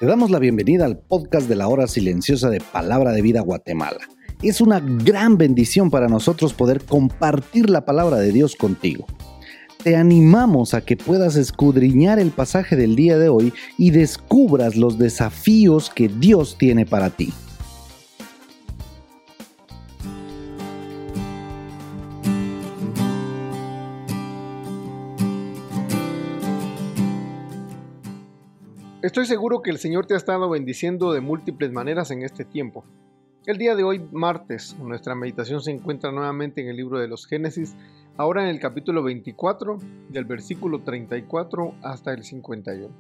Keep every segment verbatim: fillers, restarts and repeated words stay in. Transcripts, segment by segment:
damos la bienvenida al podcast de la Hora Silenciosa de Palabra de Vida Guatemala. Es una gran bendición para nosotros poder compartir la palabra de Dios contigo. Te animamos a que puedas escudriñar el pasaje del día de hoy y descubras los desafíos que Dios tiene para ti. Estoy seguro que el Señor te ha estado bendiciendo de múltiples maneras en este tiempo. El día de hoy, martes, nuestra meditación se encuentra nuevamente en el libro de los Génesis, ahora en el capítulo veinticuatro, del versículo treinta y cuatro hasta el cincuenta y uno.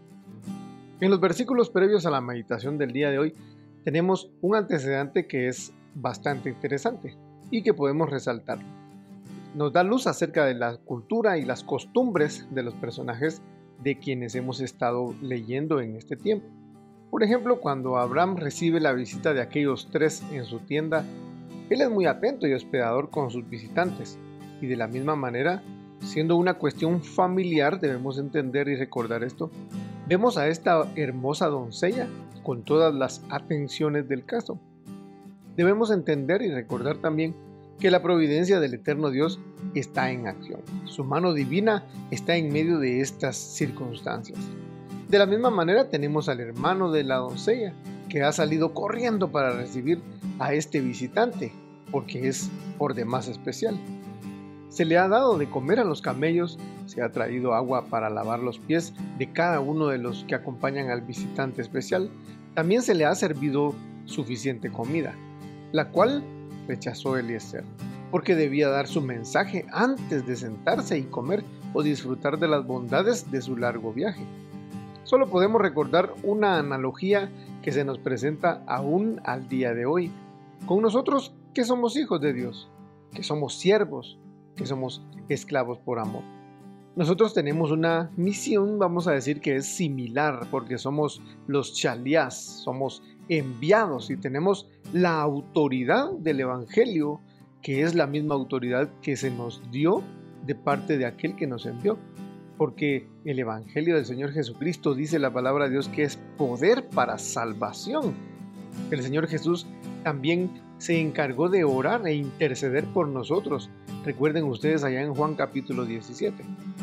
En los versículos previos a la meditación del día de hoy, tenemos un antecedente que es bastante interesante y que podemos resaltar. Nos da luz acerca de la cultura y las costumbres de los personajes de quienes hemos estado leyendo en este tiempo. Por ejemplo, cuando Abraham recibe la visita de aquellos tres en su tienda, él es muy atento y hospedador con sus visitantes, y de la misma manera, siendo una cuestión familiar, debemos entender y recordar esto, vemos a esta hermosa doncella con todas las atenciones del caso. Debemos entender y recordar también que la providencia del eterno Dios está en acción. Su mano divina está en medio de estas circunstancias. De la misma manera tenemos al hermano de la doncella, que ha salido corriendo para recibir a este visitante, porque es por demás especial. Se le ha dado de comer a los camellos, se ha traído agua para lavar los pies de cada uno de los que acompañan al visitante especial. También se le ha servido suficiente comida, la cual rechazó Eliezer, porque debía dar su mensaje antes de sentarse y comer o disfrutar de las bondades de su largo viaje. Solo podemos recordar una analogía que se nos presenta aún al día de hoy, con nosotros que somos hijos de Dios, que somos siervos, que somos esclavos por amor. Nosotros tenemos una misión, vamos a decir que es similar, porque somos los chaliás, somos enviados y tenemos la autoridad del Evangelio, que es la misma autoridad que se nos dio de parte de aquel que nos envió. Porque el Evangelio del Señor Jesucristo dice la palabra de Dios que es poder para salvación. El Señor Jesús también se encargó de orar e interceder por nosotros. Recuerden ustedes allá en Juan capítulo diecisiete.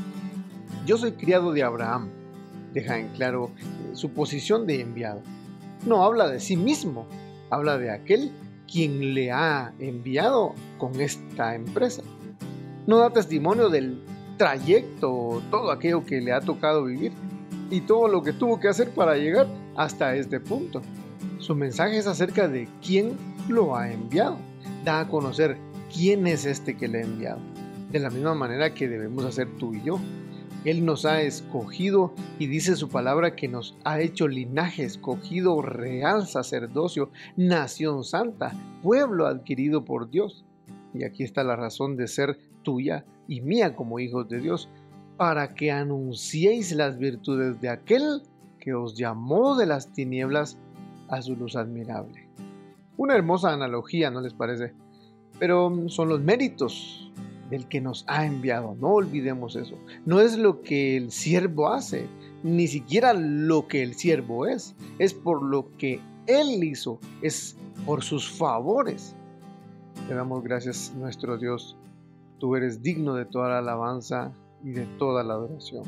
Yo soy criado de Abraham. Deja en claro su posición de enviado. No habla de sí mismo, habla de aquel quien le ha enviado con esta empresa. No da testimonio del trayecto, todo aquello que le ha tocado vivir y todo lo que tuvo que hacer para llegar hasta este punto. Su mensaje es acerca de quién lo ha enviado. Da a conocer quién es este que le ha enviado. De la misma manera que debemos hacer tú y yo. Él nos ha escogido y dice su palabra que nos ha hecho linaje escogido, real sacerdocio, nación santa, pueblo adquirido por Dios. Y aquí está la razón de ser tuya y mía como hijos de Dios, para que anunciéis las virtudes de aquel que os llamó de las tinieblas a su luz admirable. Una hermosa analogía, ¿no les parece? Pero son los méritos del que nos ha enviado, no olvidemos eso. No es lo que el siervo hace, ni siquiera lo que el siervo es, es por lo que él hizo, es por sus favores. Te damos gracias, nuestro Dios, tú eres digno de toda la alabanza y de toda la adoración.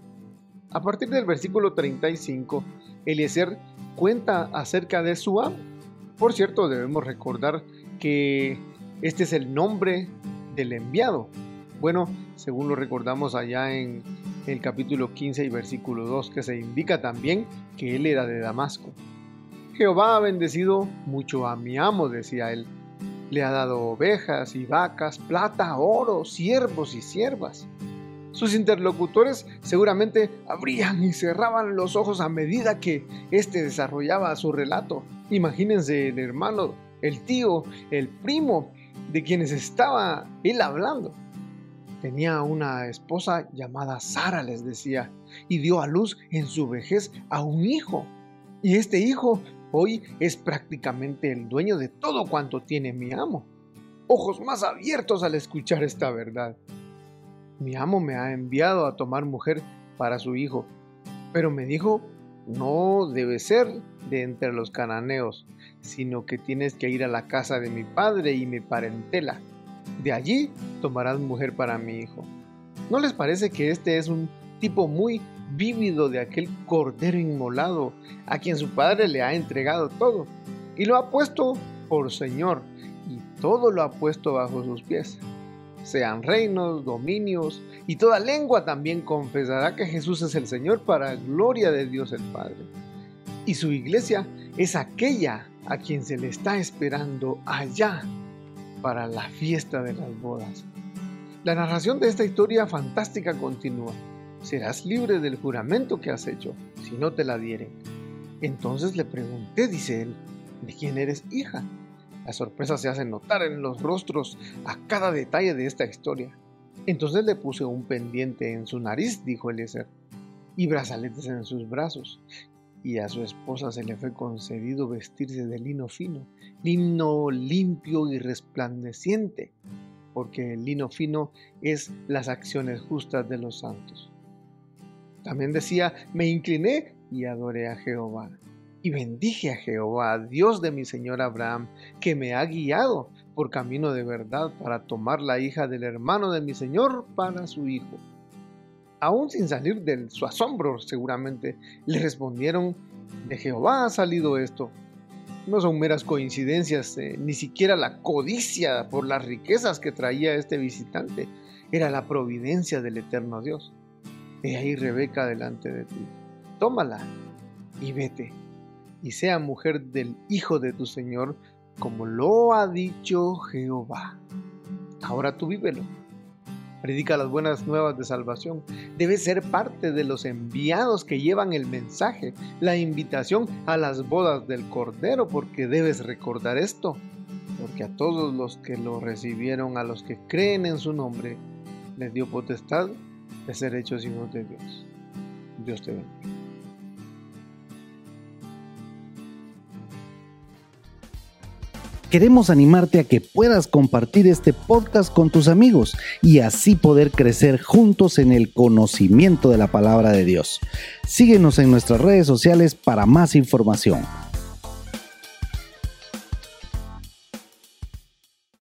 A partir del versículo treinta y cinco, Eliezer cuenta acerca de su amo. Por cierto, debemos recordar que este es el nombre del enviado. Bueno, según lo recordamos allá en el capítulo quince y versículo dos, que se indica también que él era de Damasco. Jehová ha bendecido mucho a mi amo, decía él. Le ha dado ovejas y vacas, plata, oro, siervos y siervas. Sus interlocutores seguramente abrían y cerraban los ojos a medida que éste desarrollaba su relato. Imagínense el hermano, el tío, el primo de quienes estaba él hablando. Tenía una esposa llamada Sara, les decía, y dio a luz en su vejez a un hijo. Y este hijo hoy es prácticamente el dueño de todo cuanto tiene mi amo. Ojos más abiertos al escuchar esta verdad. Mi amo me ha enviado a tomar mujer para su hijo, pero me dijo no debe ser de entre los cananeos, sino que tienes que ir a la casa de mi padre y mi parentela. De allí tomarás mujer para mi hijo. ¿No les parece que este es un tipo muy vívido de aquel cordero inmolado a quien su padre le ha entregado todo y lo ha puesto por Señor y todo lo ha puesto bajo sus pies? Sean reinos, dominios y toda lengua también confesará que Jesús es el Señor para gloria de Dios el Padre. Y su iglesia es aquella a quien se le está esperando allá para la fiesta de las bodas. La narración de esta historia fantástica continúa. Serás libre del juramento que has hecho, si no te la dieren. Entonces le pregunté, dice él, ¿de quién eres hija? La sorpresa se hace notar en los rostros a cada detalle de esta historia. Entonces le puse un pendiente en su nariz, dijo Eliezer, y brazaletes en sus brazos. Y a su esposa se le fue concedido vestirse de lino fino, lino limpio y resplandeciente, porque el lino fino es las acciones justas de los santos. También decía, me incliné y adoré a Jehová. Y bendije a Jehová, Dios de mi señor Abraham, que me ha guiado por camino de verdad para tomar la hija del hermano de mi señor para su hijo. Aún sin salir de su asombro, seguramente, le respondieron, de Jehová ha salido esto. No son meras coincidencias, eh, ni siquiera la codicia por las riquezas que traía este visitante. Era la providencia del eterno Dios. He ahí Rebeca delante de ti. Tómala y vete, y sea mujer del hijo de tu señor, como lo ha dicho Jehová. Ahora tú vívelo. Predica las buenas nuevas de salvación. Debes ser parte de los enviados que llevan el mensaje, la invitación a las bodas del Cordero, porque debes recordar esto, porque a todos los que lo recibieron, a los que creen en su nombre, les dio potestad de ser hechos hijos de Dios. Dios te bendiga. Queremos animarte a que puedas compartir este podcast con tus amigos y así poder crecer juntos en el conocimiento de la palabra de Dios. Síguenos en nuestras redes sociales para más información.